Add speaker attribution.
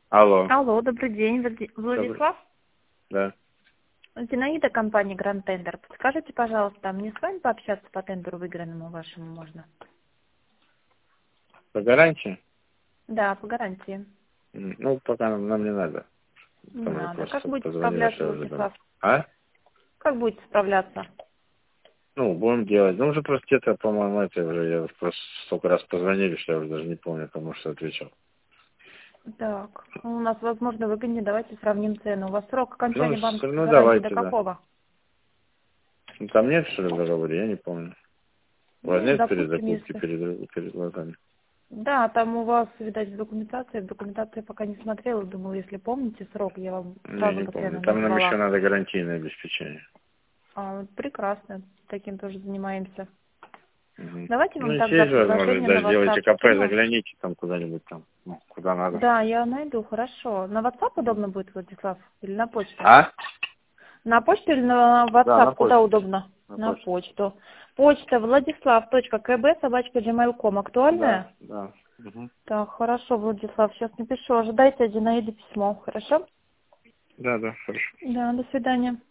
Speaker 1: Алло.
Speaker 2: Алло, добрый день,
Speaker 1: Добрый.
Speaker 2: Владислав.
Speaker 1: Да.
Speaker 2: Зинаида, компания Grand Tender. Подскажите, пожалуйста, мне с вами пообщаться по тендеру выигранному вашему можно?
Speaker 1: По гарантии?
Speaker 2: Да, по гарантии.
Speaker 1: Ну, пока нам не надо.
Speaker 2: Не
Speaker 1: Там же
Speaker 2: надо. Как
Speaker 1: просто
Speaker 2: будете
Speaker 1: позвонили,
Speaker 2: справляться,
Speaker 1: что я уже думал.
Speaker 2: Владислав?
Speaker 1: А?
Speaker 2: Как будете справляться?
Speaker 1: Ну, будем делать. Ну, уже просто где-то, по-моему, это уже, я просто столько раз позвонили, что я уже даже не помню, кому что отвечал.
Speaker 2: Так, у нас, возможно, выгоднее. Давайте сравним цену. У вас срок окончания банковской
Speaker 1: Ну,
Speaker 2: гарантии до
Speaker 1: давайте, да.
Speaker 2: какого?
Speaker 1: Ну, там нет, что ли, в договоре, я не помню. У вас
Speaker 2: Ну,
Speaker 1: нет
Speaker 2: допустим,
Speaker 1: перезакупки
Speaker 2: если...
Speaker 1: перед глазами?
Speaker 2: Да, там у вас, видать, в документации пока не смотрела. Думала, если помните срок, я вам
Speaker 1: Не,
Speaker 2: сразу
Speaker 1: не
Speaker 2: бы
Speaker 1: помню.
Speaker 2: цену
Speaker 1: Там нам еще
Speaker 2: назвала.
Speaker 1: надо гарантийное обеспечение.
Speaker 2: Прекрасно. Таким тоже занимаемся.
Speaker 1: Угу.
Speaker 2: Давайте
Speaker 1: Ну,
Speaker 2: вам
Speaker 1: если
Speaker 2: тогда
Speaker 1: есть возможность,
Speaker 2: предложение на
Speaker 1: да,
Speaker 2: WhatsApp
Speaker 1: сделайте КП,
Speaker 2: скину.
Speaker 1: загляните там куда-нибудь там, ну, куда надо.
Speaker 2: Да, я найду, хорошо. На WhatsApp удобно будет, Владислав? Или на почту?
Speaker 1: А?
Speaker 2: На почту или на
Speaker 1: Да, на
Speaker 2: WhatsApp? Куда
Speaker 1: почту.
Speaker 2: удобно?
Speaker 1: На
Speaker 2: На
Speaker 1: почту.
Speaker 2: почту. Почта Владислав.кб@gmail.com.
Speaker 1: Да,
Speaker 2: Актуальная?
Speaker 1: да. Угу.
Speaker 2: Так, хорошо, Владислав, сейчас напишу. Ожидайте от Зинаиды письмо, хорошо?
Speaker 1: Да, да, хорошо.
Speaker 2: Да, до свидания.